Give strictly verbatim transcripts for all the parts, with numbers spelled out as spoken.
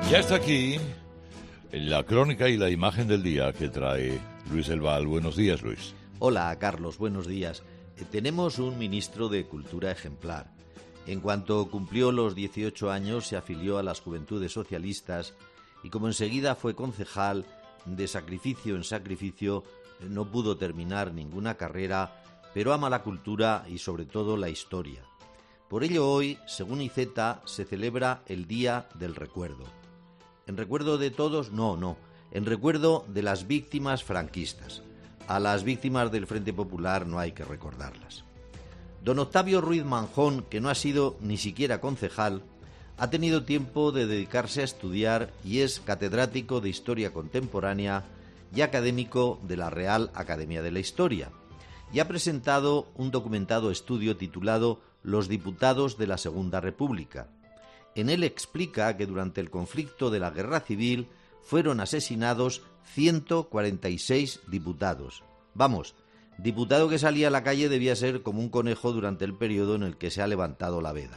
Ya está aquí la crónica y la imagen del día que trae Luis del Val. Buenos días, Luis. Hola, Carlos, buenos días. Eh, tenemos un ministro de Cultura ejemplar. En cuanto cumplió los dieciocho años, se afilió a las Juventudes Socialistas y como enseguida fue concejal, de sacrificio en sacrificio, no pudo terminar ninguna carrera, pero ama la cultura y sobre todo la historia. Por ello hoy, según I Z A, se celebra el Día del Recuerdo. ¿En recuerdo de todos? No, no. En recuerdo de las víctimas franquistas. A las víctimas del Frente Popular no hay que recordarlas. Don Octavio Ruiz Manjón, que no ha sido ni siquiera concejal, ha tenido tiempo de dedicarse a estudiar y es catedrático de Historia Contemporánea y académico de la Real Academia de la Historia. Y ha presentado un documentado estudio titulado Los diputados de la Segunda República. En él explica que durante el conflicto de la Guerra Civil fueron asesinados ciento cuarenta y seis diputados. Vamos, diputado que salía a la calle debía ser como un conejo durante el periodo en el que se ha levantado la veda.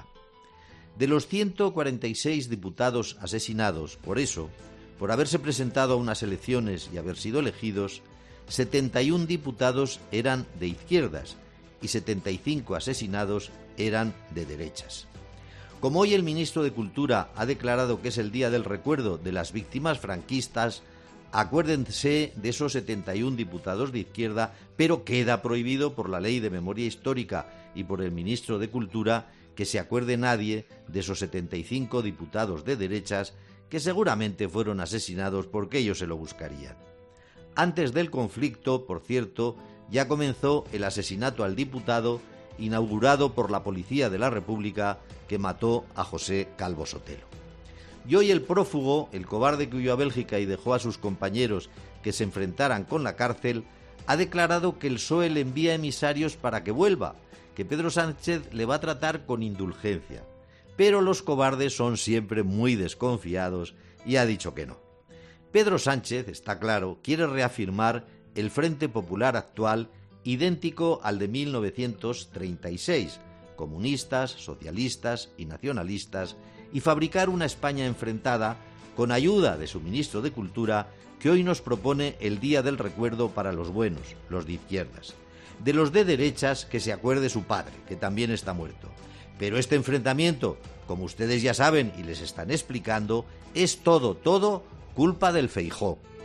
De los ciento cuarenta y seis diputados asesinados, por eso, por haberse presentado a unas elecciones y haber sido elegidos, setenta y un diputados eran de izquierdas y setenta y cinco asesinados eran de derechas. Como hoy el ministro de Cultura ha declarado que es el Día del Recuerdo de las víctimas franquistas, acuérdense de esos setenta y un diputados de izquierda, pero queda prohibido por la Ley de Memoria Histórica y por el ministro de Cultura que se acuerde nadie de esos setenta y cinco diputados de derechas que seguramente fueron asesinados porque ellos se lo buscarían. Antes del conflicto, por cierto, ya comenzó el asesinato al diputado inaugurado por la Policía de la República que mató a José Calvo Sotelo. Y hoy el prófugo, el cobarde que huyó a Bélgica y dejó a sus compañeros que se enfrentaran con la cárcel, ha declarado que el P S O E le envía emisarios para que vuelva, que Pedro Sánchez le va a tratar con indulgencia. Pero los cobardes son siempre muy desconfiados y ha dicho que no. Pedro Sánchez, está claro, quiere reafirmar el Frente Popular actual idéntico al de mil novecientos treinta y seis, comunistas, socialistas y nacionalistas, y fabricar una España enfrentada con ayuda de su ministro de Cultura, que hoy nos propone el Día del Recuerdo para los buenos, los de izquierdas. De los de derechas, que se acuerde su padre, que también está muerto. Pero este enfrentamiento, como ustedes ya saben y les están explicando, es todo, todo culpa del Feijóo.